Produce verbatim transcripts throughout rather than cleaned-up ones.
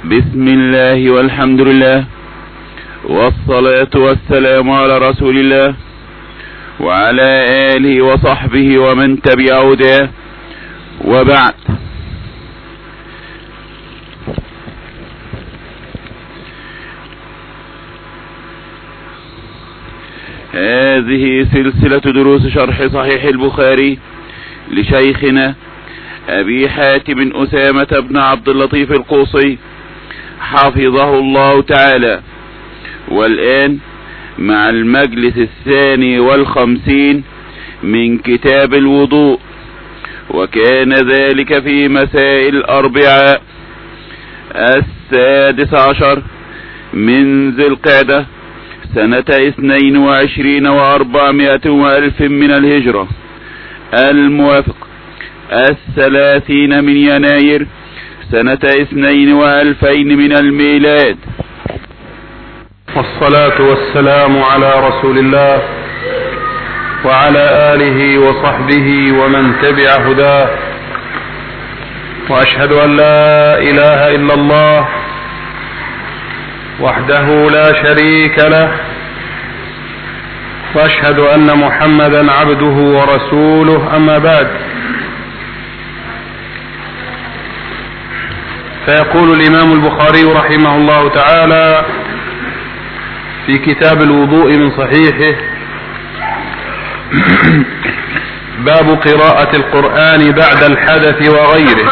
بسم الله والحمد لله والصلاة والسلام على رسول الله وعلى آله وصحبه ومن تبع هداه، وبعد. هذه سلسلة دروس شرح صحيح البخاري لشيخنا أبي حاتم أسامة بن عبد اللطيف القوصي حفظه الله تعالى، والآن مع المجلس الثاني والخمسين من كتاب الوضوء، وكان ذلك في مساء الأربعاء السادس عشر من ذي القعدة سنة اثنين وعشرين واربعمائة والف من الهجرة، الموافق الثلاثين من يناير سنة اثنين والفين من الميلاد. والصلاة والسلام على رسول الله وعلى آله وصحبه ومن تبع هداه، وأشهد أن لا إله إلا الله وحده لا شريك له، وأشهد أن محمدا عبده ورسوله، أما بعد. فيقول الإمام البخاري رحمه الله تعالى في كتاب الوضوء من صحيحه: باب قراءة القرآن بعد الحدث وغيره.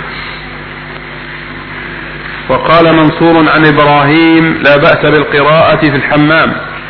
وقال منصور عن إبراهيم: لا بأس بالقراءة في الحمام،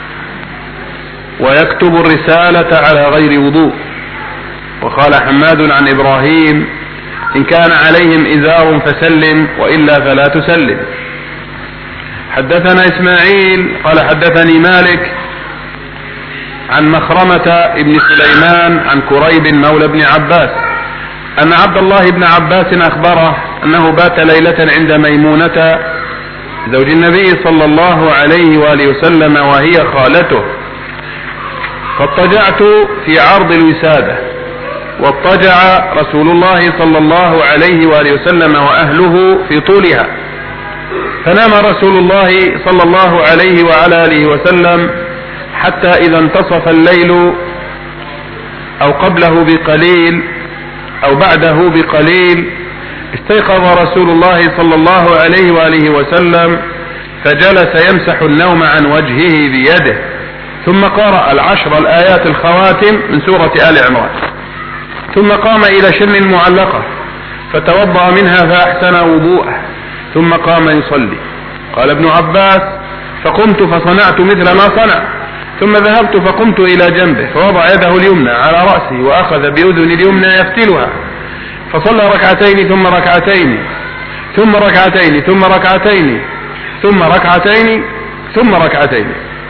ويكتب الرسالة على غير وضوء. وقال حماد عن إبراهيم: إن كان عليهم إزار فسلم، وإلا فلا تسلم. حدثنا إسماعيل قال حدثني مالك عن مخرمة ابن سليمان عن كريب مولى بن عباس أن عبد الله بن عباس أخبره أنه بات ليلة عند ميمونة زوج النبي صلى الله عليه وآله وسلم وهي خالته، فاضطجعت في عرض الوسادة، واضطجع رسول الله صلى الله عليه وآله وسلم وأهله في طولها، فنام رسول الله صلى الله عليه وعلى آله وسلم حتى إذا انتصف الليل أو قبله بقليل أو بعده بقليل استيقظ رسول الله صلى الله عليه وآله وسلم، فجلس يمسح النوم عن وجهه بيده، ثم قرأ العشر الآيات الخواتم من سورة آل عمران، ثم قام إلى شن المعلقة فتوضأ منها فأحسن وضوءه، ثم قام يصلي. قال ابن عباس: فقمت فصنعت مثل ما صنع، ثم ذهبت فقمت إلى جنبه فوضع يده اليمنى على رأسي وأخذ بأذن اليمنى يفتلها، فصلى ركعتين ثم ركعتين ثم ركعتين ثم ركعتين ثم ركعتين ثم ركعتين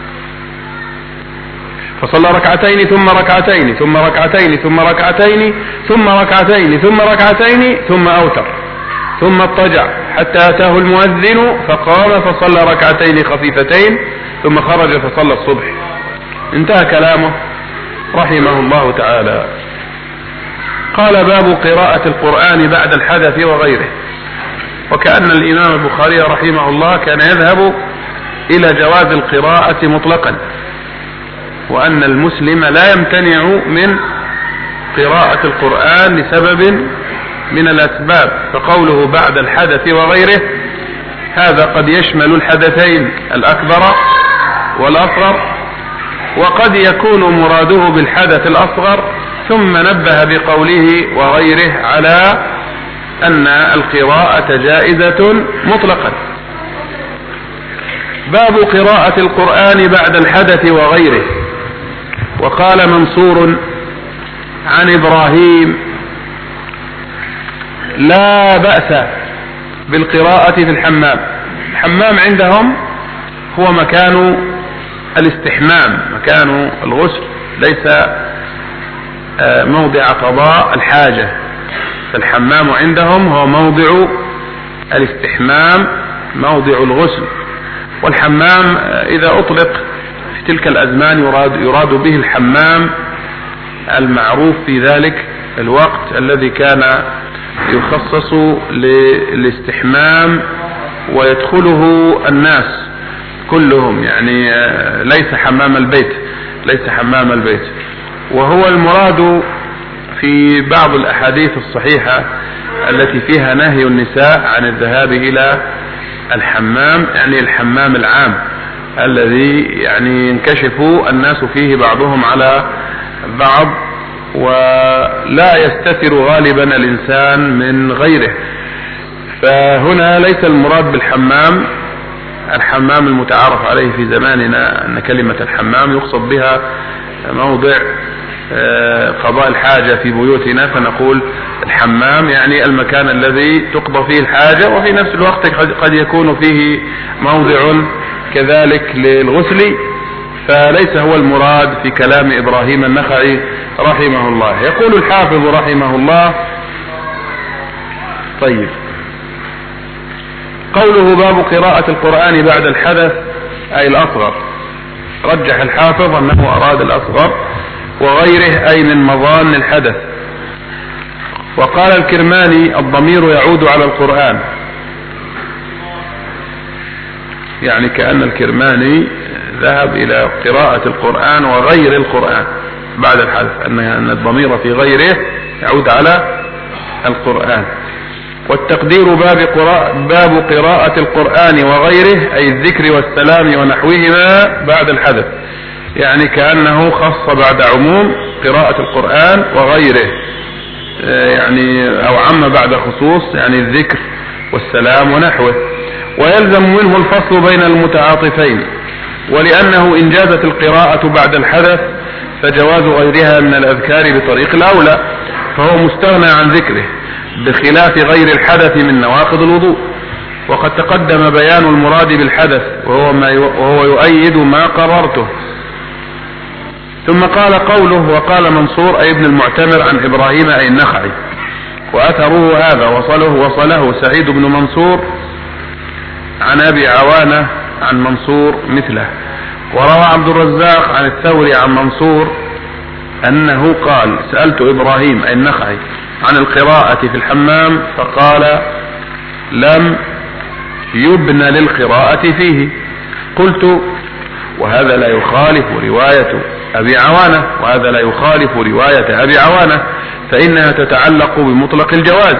فصلى ركعتين ثم ركعتين ثم ركعتين ثم ركعتين ثم ركعتين ثم ركعتين ثم أوتر، ثم اضطجع حتى أتاه المؤذن فقام فصلى ركعتين خفيفتين، ثم خرج فصلى الصبح. انتهى كلامه رحمه الله تعالى. قال: باب قراءة القرآن بعد الحدث وغيره. وكأن الإمام البخاري رحمه الله كان يذهب إلى جواز القراءة مطلقا، وأن المسلم لا يمتنع من قراءة القرآن لسبب من الأسباب، فقوله بعد الحدث وغيره هذا قد يشمل الحدثين الأكبر والأصغر، وقد يكون مراده بالحدث الأصغر، ثم نبه بقوله وغيره على أن القراءة جائزة مطلقا. باب قراءة القرآن بعد الحدث وغيره. وقال منصور عن إبراهيم: لا بأس بالقراءة في الحمام. الحمام عندهم هو مكان الاستحمام، مكان الغسل، ليس موضع قضاء الحاجة، فالحمام عندهم هو موضع الاستحمام، موضع الغسل. والحمام إذا أطلق في تلك الأزمان يراد, يراد به الحمام المعروف في ذلك الوقت الذي كان يخصص للاستحمام ويدخله الناس كلهم، يعني ليس حمام البيت ليس حمام البيت. وهو المراد في بعض الأحاديث الصحيحة التي فيها نهي النساء عن الذهاب إلى الحمام، يعني الحمام العام الذي يعني ينكشف الناس فيه بعضهم على بعض، ولا يستتر غالبا الإنسان من غيره. فهنا ليس المراد بالحمام الحمام المتعارف عليه في زماننا، أن كلمة الحمام يقصد بها موضع قضاء الحاجة في بيوتنا، فنقول الحمام يعني المكان الذي تقضى فيه الحاجة، وفي نفس الوقت قد يكون فيه موضع كذلك للغسل. فليس هو المراد في كلام إبراهيم النخعي رحمه الله. يقول الحافظ رحمه الله: طيب، قوله باب قراءة القرآن بعد الحدث أي الأصغر، رجح الحافظ أنه أراد الأصغر وغيره أي من مظان الحدث. وقال الكرماني: الضمير يعود على القرآن، يعني كأن الكرماني ذهب إلى قراءة القرآن وغير القرآن بعد الحدث، أن الضمير في غيره يعود على القرآن. والتقدير باب قراءة, باب قراءة القرآن وغيره أي الذكر والسلام ونحوهما بعد الحدث، يعني كأنه خص بعد عموم قراءة القرآن وغيره، يعني أو عم بعد خصوص، يعني الذكر والسلام ونحوه. ويلزم منه الفصل بين المتعاطفين، ولأنه إن جازت القراءة بعد الحدث فجواز غيرها من الأذكار بطريق الأولى، فهو مستغنى عن ذكره، بخلاف غير الحدث من نواقض الوضوء. وقد تقدم بيان المراد بالحدث وهو, ما وهو يؤيد ما قررته. ثم قال قوله: وقال منصور أي ابن المعتمر عن إبراهيم أي النخعي، وأثره هذا وصله وصله سعيد بن منصور عن أبي عوانة عن منصور مثله. وروى عبد الرزاق عن الثوري عن منصور أنه قال: سألت إبراهيم أي النخعي عن القراءة في الحمام فقال: لم يبنى للقراءة فيه. قلت: وهذا لا يخالف رواية أبي عوانة وهذا لا يخالف رواية أبي عوانة فإنها تتعلق بمطلق الجواز.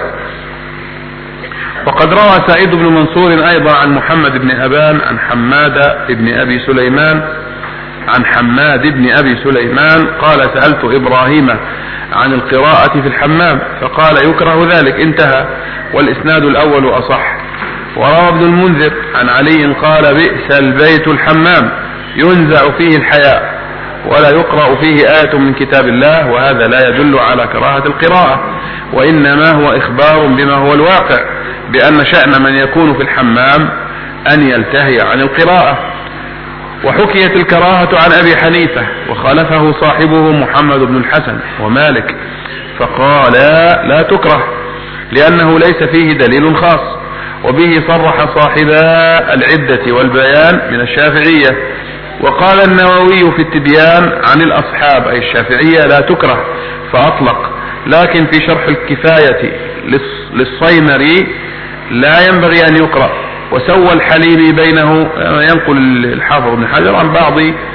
وقد روى سعيد بن منصور أيضا عن محمد بن أبان عن حماد بن أبي سليمان عن حماد بن أبي سليمان قال: سألت إبراهيم عن القراءة في الحمام فقال: يكره ذلك، انتهى. والإسناد الأول أصح. وروى ابن المنذر عن علي قال: بئس البيت الحمام ينزع فيه الحياء ولا يقرأ فيه آية من كتاب الله، وهذا لا يدل على كراهة القراءة، وإنما هو إخبار بما هو الواقع، بأن شأن من يكون في الحمام أن يلتهي عن القراءة. وحكيت الكراهة عن أبي حنيفة وخالفه صاحبه محمد بن الحسن ومالك فقال: لا تكره لأنه ليس فيه دليل خاص. وبه صرح صاحبا العدة والبيان من الشافعية. وقال النووي في التبيان عن الأصحاب أي الشافعية: لا تكره، فأطلق. لكن في شرح الكفاية للصيمري: لا ينبغي أن يقرأ. وسوى الحليمي بينه، ينقل الحافظ بن حجر عن بعض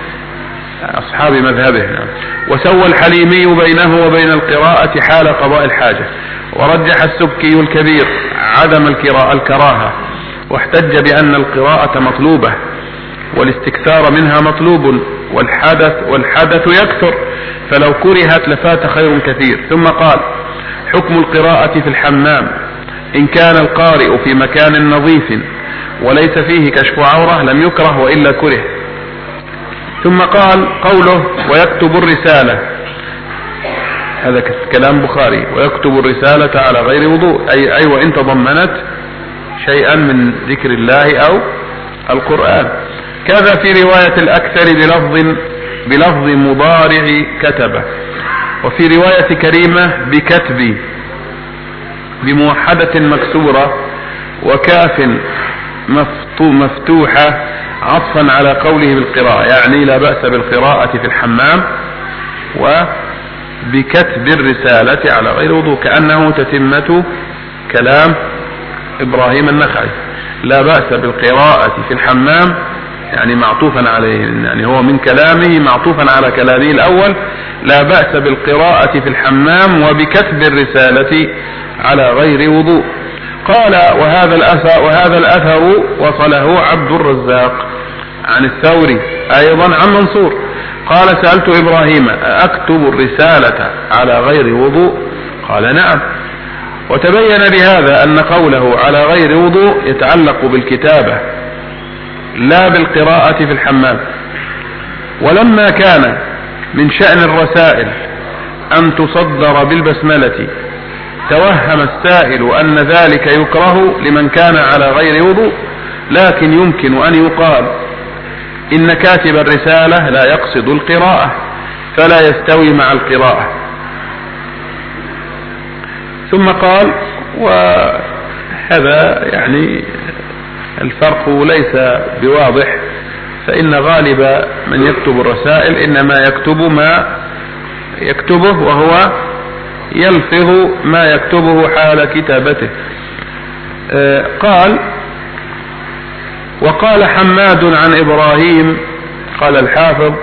أصحاب مذهبه، وسوى الحليمي بينه وبين القراءة حال قضاء الحاجة. ورجح السبكي الكبير عدم الكراهة، واحتج بأن القراءة مطلوبة والاستكثار منها مطلوب، والحدث والحدث يكثر، فلو كرهت لفات خير كثير. ثم قال: حكم القراءة في الحمام إن كان القارئ في مكان نظيف وليس فيه كشف عورة لم يكره وإلا كره. ثم قال: قوله: ويكتب الرسالة، هذا كلام بخاري، ويكتب الرسالة على غير وضوء، أي, أي وإن تضمنت شيئا من ذكر الله أو القرآن. كذا في رواية الأكثر بلفظ, بلفظ مضارع كتب، وفي رواية كريمة بكتب بموحدة مكسورة وكاف مفتوحة عطفا على قوله بالقراءة، يعني لا بأس بالقراءة في الحمام، وبكتب الرسالة على غير وضوء، كأنه تتمة كلام إبراهيم النخعي. لا بأس بالقراءة في الحمام يعني معطوفا عليه، يعني هو من كلامه معطوفا على كلامه الأول، لا بأس بالقراءة في الحمام وبكتب الرسالة على غير وضوء. قال وهذا الأثر, وهذا الأثر وصله عبد الرزاق عن الثوري أيضا عن منصور قال سألت إبراهيم أكتب الرسالة على غير وضوء؟ قال نعم. وتبين بهذا أن قوله على غير وضوء يتعلق بالكتابة لا بالقراءة في الحمام. ولما كان من شأن الرسائل أن تصدر بالبسملة توهم السائل أن ذلك يكره لمن كان على غير وضوء، لكن يمكن أن يقال إن كاتب الرسالة لا يقصد القراءة فلا يستوي مع القراءة. ثم قال وهذا يعني الفرق ليس بواضح، فإن غالب من يكتب الرسائل إنما يكتب ما يكتبه وهو يلفظ ما يكتبه حال كتابته. آه قال وقال حماد عن إبراهيم قال الحافظ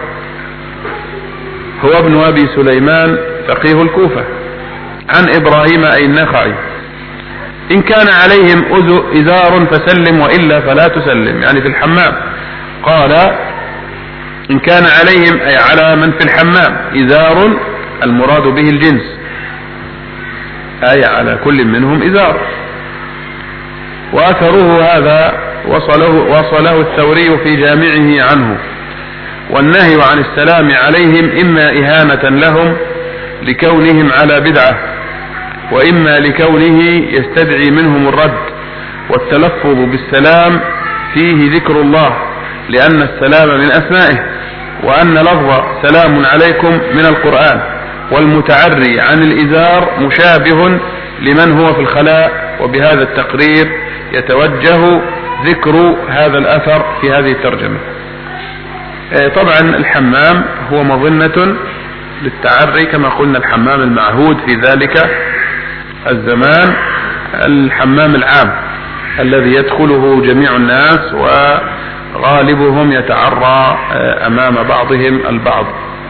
هو ابن أبي سليمان فقيه الكوفة عن إبراهيم أي النخعي إن كان عليهم إزار فسلم وإلا فلا تسلم، يعني في الحمام. قال إن كان عليهم أي على من في الحمام إزار المراد به الجنس، أي على كل منهم إزار. وأثره هذا وصله, وصله الثوري في جامعه عنه. والنهي عن السلام عليهم إما إهانة لهم لكونهم على بدعة، وإما لكونه يستدعي منهم الرد، والتلفظ بالسلام فيه ذكر الله لأن السلام من أسمائه، وأن لفظ سلام عليكم من القرآن، والمتعري عن الإزار مشابه لمن هو في الخلاء. وبهذا التقرير يتوجه ذكر هذا الأثر في هذه الترجمة. طبعا الحمام هو مظنة للتعري كما قلنا، الحمام المعهود في ذلك الزمان الحمام العام الذي يدخله جميع الناس وغالبهم يتعرى أمام بعضهم البعض.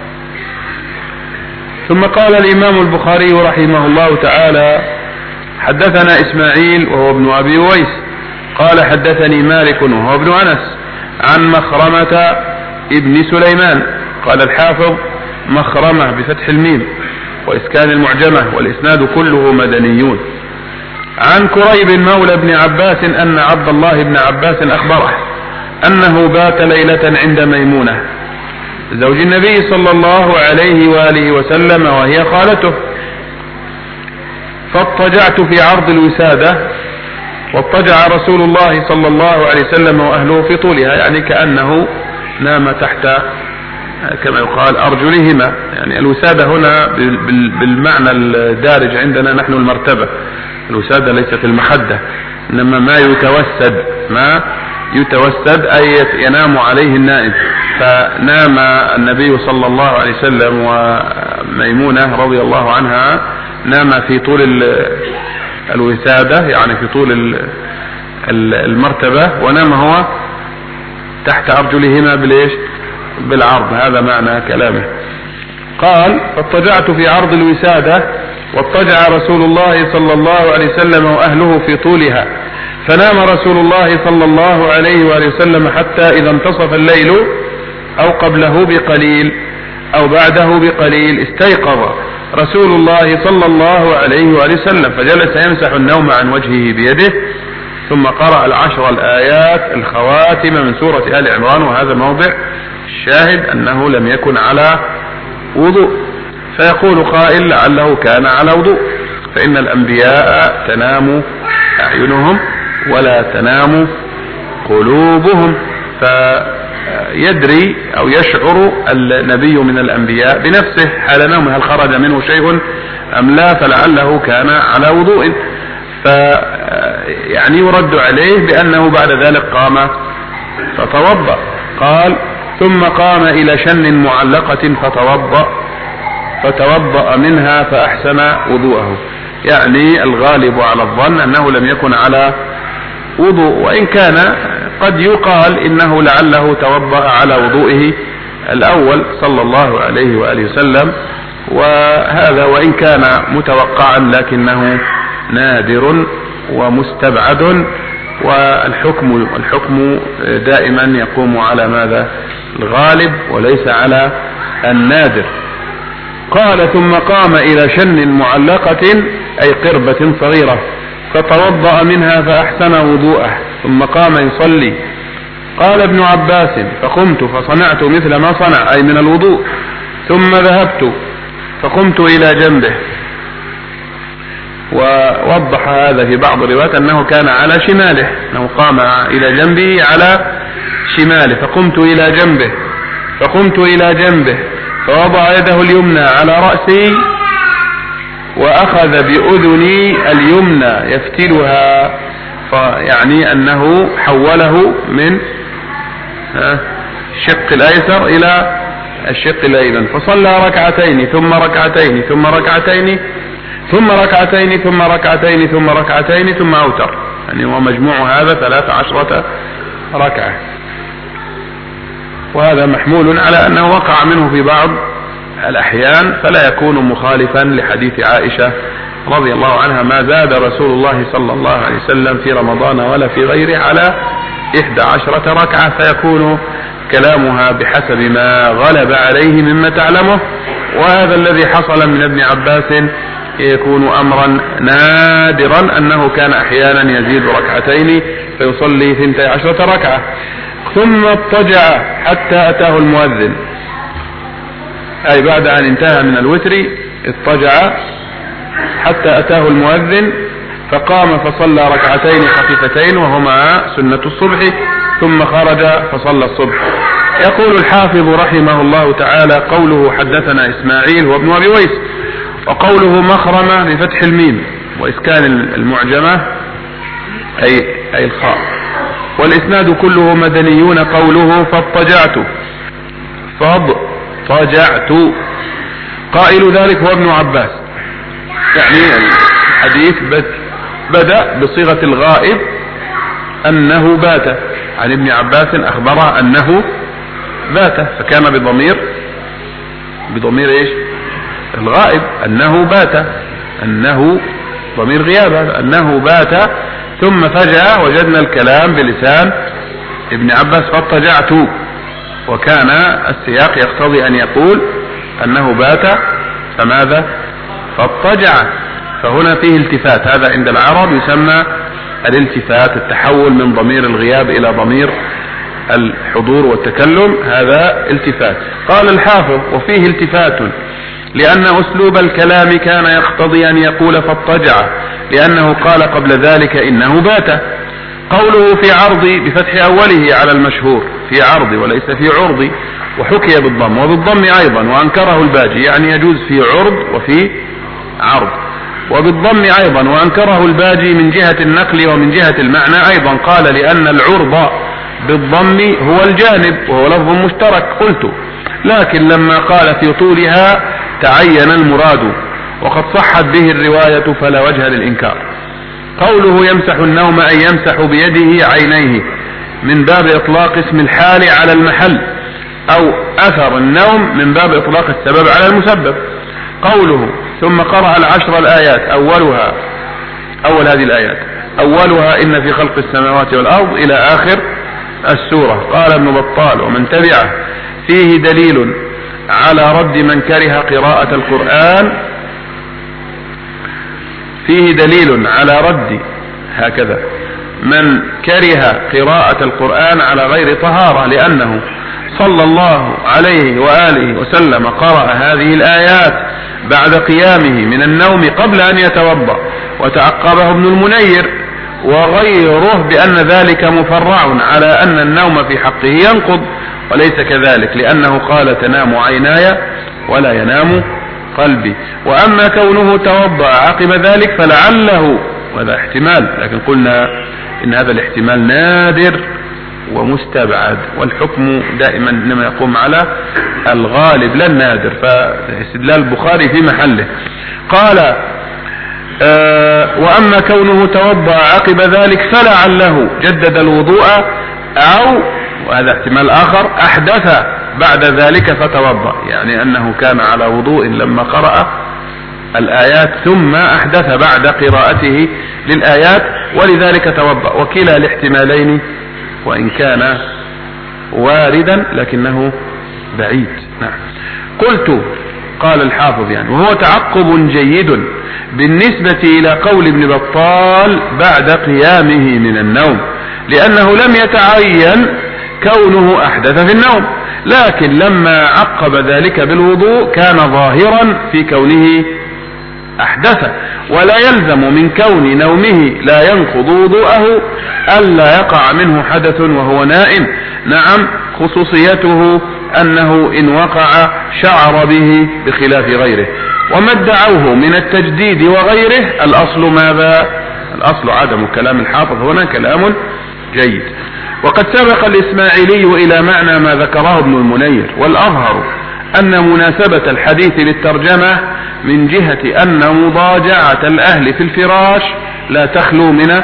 ثم قال الإمام البخاري رحمه الله تعالى حدثنا إسماعيل وهو ابن أبي ويس قال حدثني مالك وهو ابن أنس عن مخرمة ابن سليمان قال الحافظ مخرمة بفتح الميم وإسكان المعجمة والإسناد كله مدنيون. عن كريب مولى ابن عباس أن عبد الله بن عباس أخبره أنه بات ليلة عند ميمونة زوج النبي صلى الله عليه وآله وسلم وهي خالته، فاضطجعت في عرض الوسادة، واضطجع رسول الله صلى الله عليه وسلم وأهله في طولها، يعني كأنه نام تحت كما يقال أرجلهما، يعني الوسادة هنا بالمعنى الدارج عندنا نحن المرتبة، الوسادة ليست المخدة إنما ما يتوسد، ما يتوسد أي ينام عليه النائم. فنام النبي صلى الله عليه وسلم وميمونة رضي الله عنها نام في طول الوسادة، يعني في طول المرتبة، ونام هو تحت أرجلهما بالإيش؟ بالعرض. هذا معنى كلامه. قال فاضطجعت في عرض الوسادة، واضطجع رسول الله صلى الله عليه وسلم وأهله في طولها، فنام رسول الله صلى الله عليه وآله وسلم حتى إذا انتصف الليل أو قبله بقليل أو بعده بقليل استيقظ رسول الله صلى الله عليه وآله وسلم فجلس يمسح النوم عن وجهه بيده، ثم قرأ العشر الآيات الخواتم من سورة آل عمران. وهذا موضع الشاهد أنه لم يكن على وضوء. فيقول قائل لعله كان على وضوء، فإن الأنبياء تنام أعينهم ولا تنام قلوبهم، فيدري أو يشعر النبي من الأنبياء بنفسه حال نومه هل خرج منه شيء أم لا، فلعله كان على وضوء. فيعني يرد عليه بأنه بعد ذلك قام فتوضأ. قال ثم قام إلى شن معلقة فتوضأ فتوضأ منها فأحسن وضوءه، يعني الغالب على الظن أنه لم يكن على وضوء، وإن كان قد يقال إنه لعله توضأ على وضوئه الأول صلى الله عليه وآله وسلم، وهذا وإن كان متوقعا لكنه نادر ومستبعد، والحكم الحكم دائما يقوم على ماذا؟ الغالب وليس على النادر. قال ثم قام إلى شن معلقة أي قربة صغيرة فتوضأ منها فأحسن وضوءه ثم قام يصلي. قال ابن عباس فقمت فصنعت مثل ما صنع أي من الوضوء، ثم ذهبت فقمت إلى جنبه. ووضح هذا في بعض الروايات أنه كان على شماله، أنه قام إلى جنبه على شماله. فقمت إلى جنبه فقمت إلى جنبه فوضع يده اليمنى على رأسي وأخذ بأذني اليمنى يفتلها، يعني أنه حوله من الشق الأيسر إلى الشق الأيمن. فصلى ركعتين ثم ركعتين ثم ركعتين ثم ركعتين ثم ركعتين ثم ركعتين ثم أوتر، يعني ومجموع هذا ثلاث عشرة ركعة. وهذا محمول على أنه وقع منه في بعض الأحيان، فلا يكون مخالفا لحديث عائشة رضي الله عنها ما زاد رسول الله صلى الله عليه وسلم في رمضان ولا في غيره على إحدى عشرة ركعة، فيكون كلامها بحسب ما غلب عليه مما تعلمه. وهذا الذي حصل من ابن عباس يكون أمرا نادرا، أنه كان أحيانا يزيد ركعتين فيصلي ثنتي عشرة ركعة. ثم اضطجع حتى أتاه المؤذن، أي بعد أن انتهى من الوتر اضطجع حتى أتاه المؤذن، فقام فصلى ركعتين خفيفتين وهما سنة الصبح، ثم خرج فصلى الصبح. يقول الحافظ رحمه الله تعالى قوله حدثنا إسماعيل وابن أبي ويس، وقوله مخرمة بفتح الميم وإسكان المعجمة أي, أي الخاء، والإسناد كله مدنيون. قوله فاضطجعت فاضطجعت قائل ذلك هو ابن عباس، يعني الحديث بدأ بصيغة الغائب أنه بات، عن ابن عباس أخبره أنه بات، فكان بضمير بضمير إيش؟ الغائب، أنه بات، أنه ضمير غيابة، أنه بات. ثم فجأة وجدنا الكلام بلسان ابن عباس فاضطجعت، وكان السياق يقتضي أن يقول أنه بات فماذا؟ فاضطجع. فهنا فيه التفات، هذا عند العرب يسمى الالتفات، التحول من ضمير الغياب إلى ضمير الحضور والتكلم، هذا التفات. قال الحافظ وفيه التفات لأن أسلوب الكلام كان يقتضي أن يقول فاضطجع، لأنه قال قبل ذلك إنه بات. قوله في عرض بفتح أوله على المشهور، في عرض وليس في عرض، وحكي بالضم وبالضم أيضا، وأنكره الباجي، يعني يجوز في عرض وفي عرض، وبالضم أيضا، وأنكره الباجي من جهة النقل ومن جهة المعنى أيضا. قال لأن العرض بالضم هو الجانب وهو لفظ مشترك. قلت لكن لما قال في طولها تعين المراد، وقد صحت به الرواية فلا وجه للإنكار. قوله يمسح النوم أي يمسح بيده عينيه، من باب إطلاق اسم الحال على المحل، أو أثر النوم من باب إطلاق السبب على المسبب. قوله ثم قرأ العشر الآيات، أولها أول هذه الآيات أولها إن في خلق السماوات والأرض إلى آخر السورة. قال ابن بطال ومن تبعه فيه دليل على رد من كره قراءة القرآن، فيه دليل على رد هكذا من كره قراءة القرآن على غير طهارة، لأنه صلى الله عليه وآله وسلم قرأ هذه الآيات بعد قيامه من النوم قبل أن يتوضأ، وتعقبه ابن المنير وغيره بأن ذلك مفرع على أن النوم في حقه ينقض، وليس كذلك، لأنه قال تنام عيناي ولا ينام قلبي. وأما كونه توضأ عقب ذلك فلعله، وهذا احتمال، لكن قلنا إن هذا الاحتمال نادر ومستبعد، والحكم دائما إنما يقوم على الغالب لا النادر، فاستدلال البخاري في محله. قال آه وأما كونه توضأ عقب ذلك فلعله جدد الوضوء، أو وهذا احتمال آخر أحدث بعد ذلك فتوضأ، يعني أنه كان على وضوء لما قرأ الآيات ثم أحدث بعد قراءته للآيات ولذلك توضأ. وكلا الاحتمالين وإن كان واردا لكنه بعيد. نعم. قلت، قال الحافظ يعني، وهو تعقب جيد بالنسبة إلى قول ابن بطال بعد قيامه من النوم، لأنه لم يتعين كونه أحدث في النوم، لكن لما عقب ذلك بالوضوء كان ظاهرا في كونه أحدث، ولا يلزم من كون نومه لا ينقض وضوءه ألا يقع منه حدث وهو نائم. نعم، خصوصيته أنه إن وقع شعر به بخلاف غيره. وما ادعوه من التجديد وغيره الأصل ماذا؟ الأصل عدم كلام الحافظ هنا كلام جيد. وقد سبق الإسماعيلي إلى معنى ما ذكره ابن المنير، والأظهر أن مناسبة الحديث للترجمة من جهة أن مضاجعة الأهل في الفراش لا تخلو من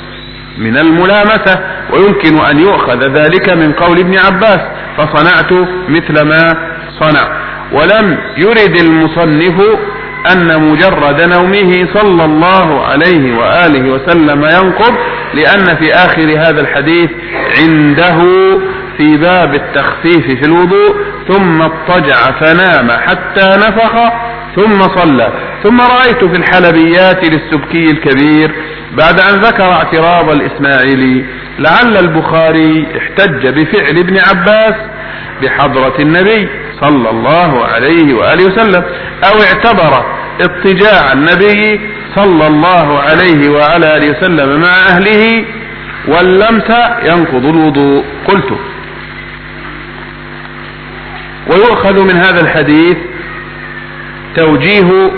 من الملامسة، ويمكن أن يؤخذ ذلك من قول ابن عباس فصنعت مثل ما صنع. ولم يرد المصنف أن مجرد نومه صلى الله عليه وآله وسلم ينقض، لأن في آخر هذا الحديث عنده في باب التخفيف في الوضوء ثم اضطجع فنام حتى نفخ ثم صلى. ثم رأيت في الحلبيات للسبكي الكبير بعد أن ذكر اعتراض الإسماعيلي لعل البخاري احتج بفعل ابن عباس بحضرة النبي صلى الله عليه وآله وسلم، أو اعتبر اضطجاع النبي صلى الله عليه وعلى آله وسلم مع أهله واللمس ينقض الوضوء. قلت، ويؤخذ من هذا الحديث توجيه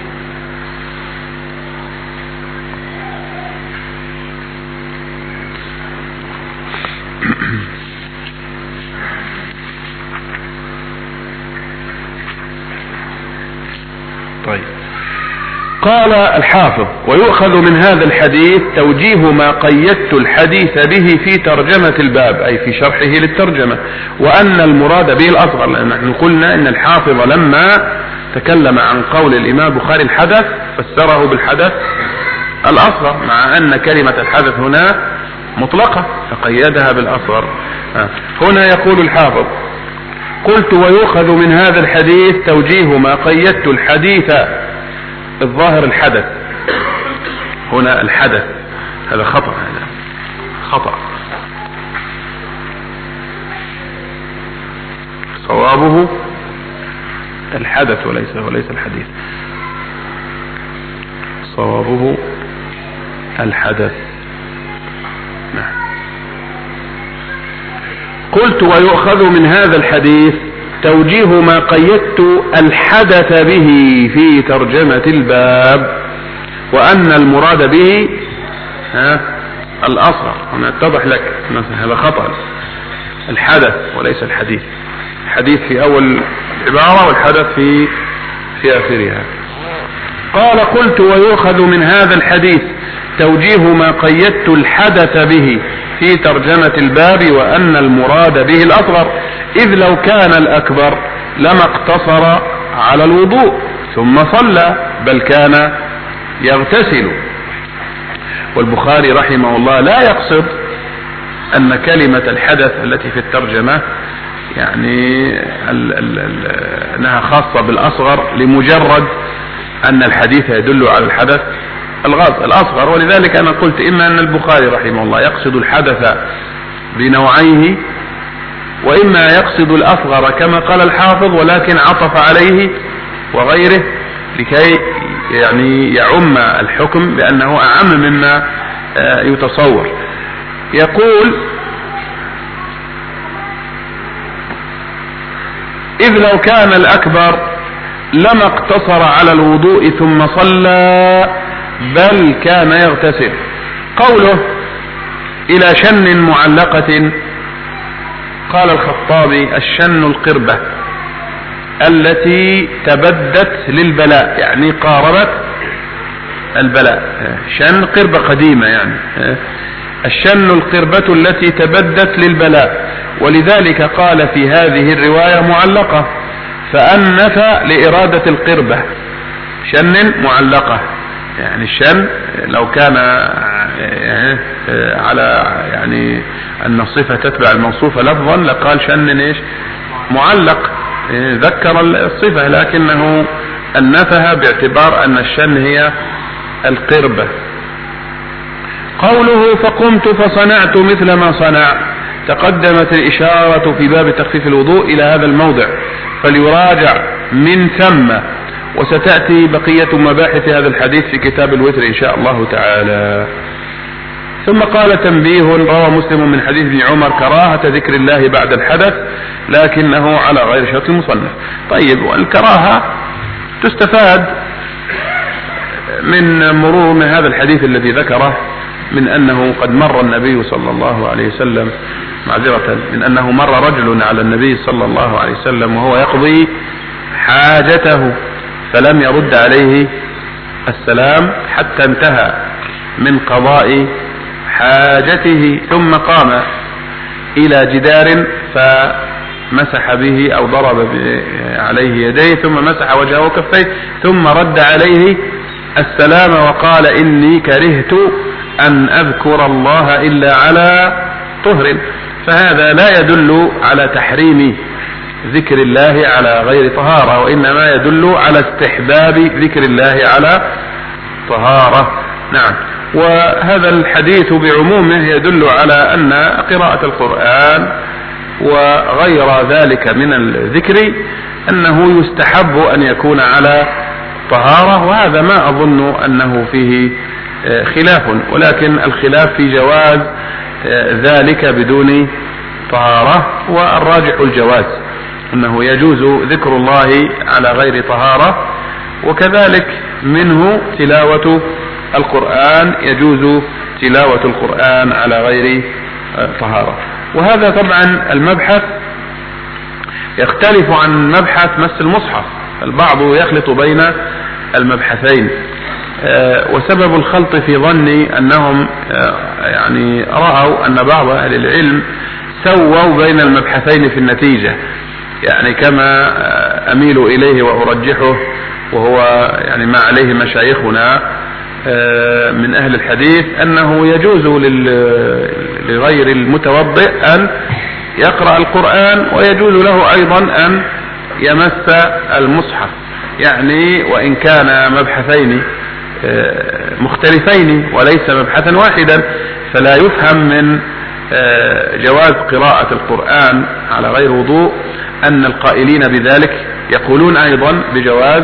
طيب. قال الحافظ: ويؤخذ من هذا الحديث توجيه ما قيدت الحديث به في ترجمة الباب، أي في شرحه للترجمة، وأن المراد به الأصغر، لأن نحن قلنا إن الحافظ لما تكلم عن قول الإمام البخاري الحدث فسره بالحدث الأصغر، مع أن كلمة الحدث هنا مطلقة فقيدها بالأصغر. هنا يقول الحافظ: قلت: ويؤخذ من هذا الحديث توجيه ما قيدت الحديث، الظاهر الحدث هنا الحدث، هذا خطأ، هذا خطأ، صوابه الحدث وليس وليس الحديث، صوابه الحدث. نعم. قلت: ويؤخذ من هذا الحديث توجيه ما قيدت الحدث به في ترجمة الباب، وأن المراد به ها الأصغر. هنا اتضح لك هذا خطأ، الحدث وليس الحديث، الحديث في أول العبارة والحدث في في آخرها. قال: قلت: ويؤخذ من هذا الحديث توجيه ما قيدت الحدث به في ترجمة الباب، وأن المراد به الأصغر، إذ لو كان الأكبر لما اقتصر على الوضوء ثم صلى، بل كان يغتسل. والبخاري رحمه الله لا يقصد أن كلمة الحدث التي في الترجمة يعني ال ال ال أنها خاصة بالأصغر لمجرد أن الحديث يدل على الحدث الأصغر. ولذلك أنا قلت إما أن البخاري رحمه الله يقصد الحدث بنوعيه، وإما يقصد الأصغر كما قال الحافظ ولكن عطف عليه وغيره لكي يعني يعم الحكم بأنه أعم مما يتصور. يقول: إذ لو كان الأكبر لما اقتصر على الوضوء ثم صلى، بل كان يغتسل. قوله إلى شن معلقة، قال الخطابي: الشن القربة التي تبدت للبلاء، يعني قاربت البلاء. شن قربة قديمة يعني، الشن القربة التي تبدت للبلاء، ولذلك قال في هذه الرواية معلقة فأنف لإرادة القربة، شن معلقة يعني الشن لو كان على يعني أن الصفة تتبع الموصوفة لفظا لقال شن ايش معلق، ذكر الصفة لكنه أنفها باعتبار أن الشن هي القربة. قوله فقمت فصنعت مثل ما صنع، تقدمت الإشارة في باب تخفيف الوضوء إلى هذا الموضع فليراجع من ثم، وستأتي بقية مباحث هذا الحديث في كتاب الوتر إن شاء الله تعالى. ثم قال تنبيه، روى مسلم من حديث ابن عمر كراهة ذكر الله بعد الحدث لكنه على غير شرط المصنف. طيب، والكراهة تستفاد من مرور من هذا الحديث الذي ذكره من أنه قد مر النبي صلى الله عليه وسلم معذرة من أنه مر رجل على النبي صلى الله عليه وسلم وهو يقضي حاجته فلم يرد عليه السلام حتى انتهى من قضاء حاجته، ثم قام إلى جدار فمسح به أو ضرب عليه يديه ثم مسح وجهه وكفيه ثم رد عليه السلام وقال إني كرهت أن أذكر الله إلا على طهر. فهذا لا يدل على تحريم ذكر الله على غير طهارة، وإنما يدل على استحباب ذكر الله على طهارة. نعم، وهذا الحديث بعمومه يدل على أن قراءة القرآن وغير ذلك من الذكر أنه يستحب أن يكون على طهارة، وهذا ما أظن أنه فيه خلاف، ولكن الخلاف في جواز ذلك بدون طهارة، والراجح الجواز أنه يجوز ذكر الله على غير طهارة، وكذلك منه تلاوة القرآن، يجوز تلاوة القرآن على غير طهارة. وهذا طبعا المبحث يختلف عن مبحث مس المصحف، البعض يخلط بين المبحثين، وسبب الخلط في ظني أنهم يعني رأوا أن بعض أهل العلم سووا بين المبحثين في النتيجة، يعني كما أميل إليه وأرجحه وهو يعني ما عليه مشايخنا من أهل الحديث، أنه يجوز لغير المتوضئ أن يقرأ القرآن ويجوز له أيضا أن يمس المصحف، يعني وإن كان مبحثين مختلفين وليس مبحثا واحدا، فلا يفهم من جواز قراءة القرآن على غير وضوء أن القائلين بذلك يقولون أيضا بجواز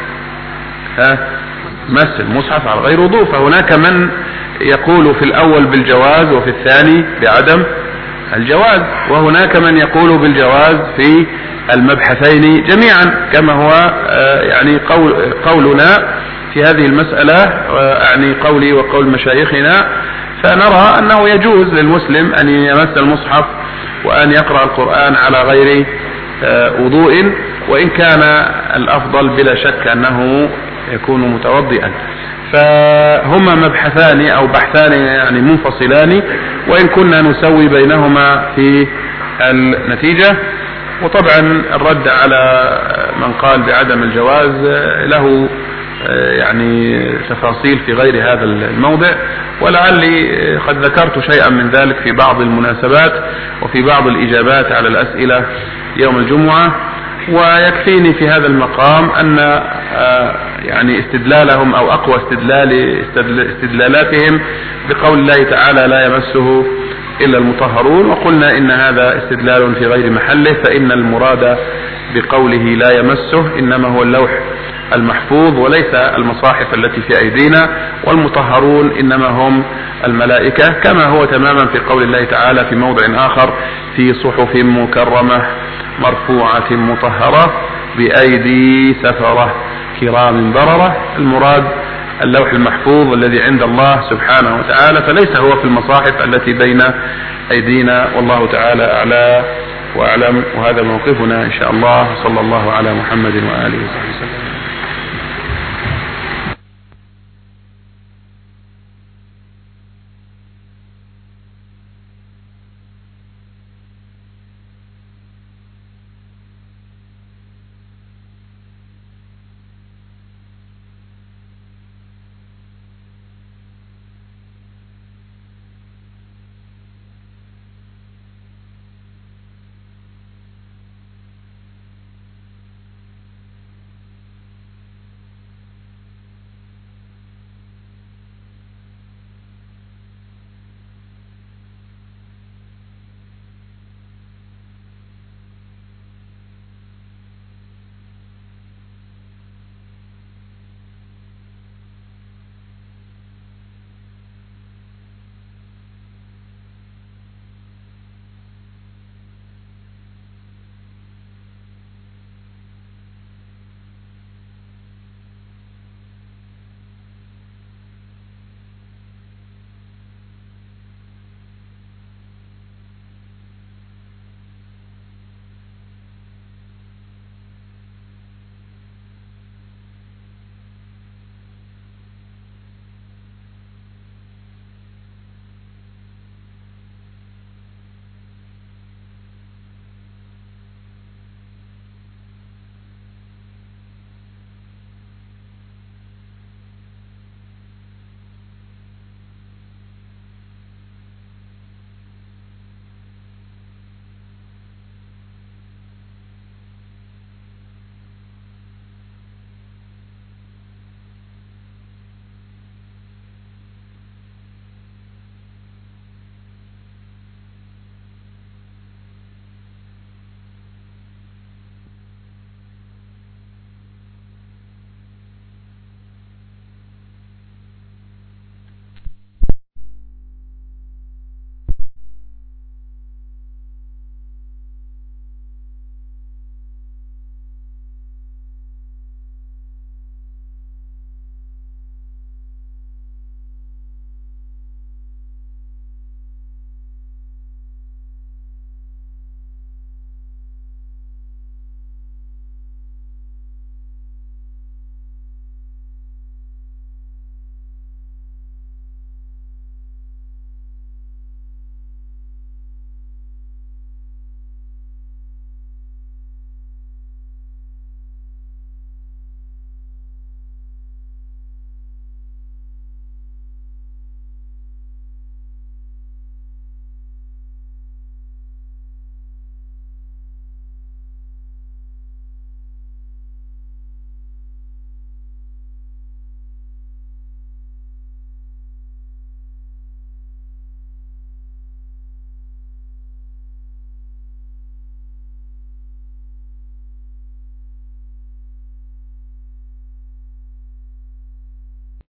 مس المصحف على غير وضوء. فهناك من يقول في الأول بالجواز وفي الثاني بعدم الجواز، وهناك من يقول بالجواز في المبحثين جميعا، كما هو يعني قول قولنا في هذه المسألة، يعني قولي وقول مشايخنا، فنرى أنه يجوز للمسلم أن يمس المصحف وأن يقرأ القرآن على غير وضوء، وإن كان الأفضل بلا شك أنه يكون متوضئا. فهما مبحثان أو بحثان يعني منفصلان، وإن كنا نسوي بينهما في النتيجة. وطبعا الرد على من قال بعدم الجواز له يعني تفاصيل في غير هذا الموضع، ولعلي قد ذكرت شيئا من ذلك في بعض المناسبات وفي بعض الإجابات على الأسئلة يوم الجمعة. ويكفيني في هذا المقام أن يعني استدلالهم أو أقوى استدلال استدلالاتهم بقول الله تعالى لا يمسه إلا المطهرون، وقلنا إن هذا استدلال في غير محله، فإن المراد بقوله لا يمسه إنما هو اللوح المحفوظ وليس المصاحف التي في أيدينا، والمطهرون إنما هم الملائكة، كما هو تماما في قول الله تعالى في موضع آخر في صحف مكرمة مرفوعة مطهرة بأيدي سفرة كرام بررة. المراد اللوح المحفوظ الذي عند الله سبحانه وتعالى، فليس هو في المصاحف التي بين أيدينا، والله تعالى أعلى وأعلم. وهذا موقفنا إن شاء الله، صلى الله على محمد وآله وصحبه وسلم.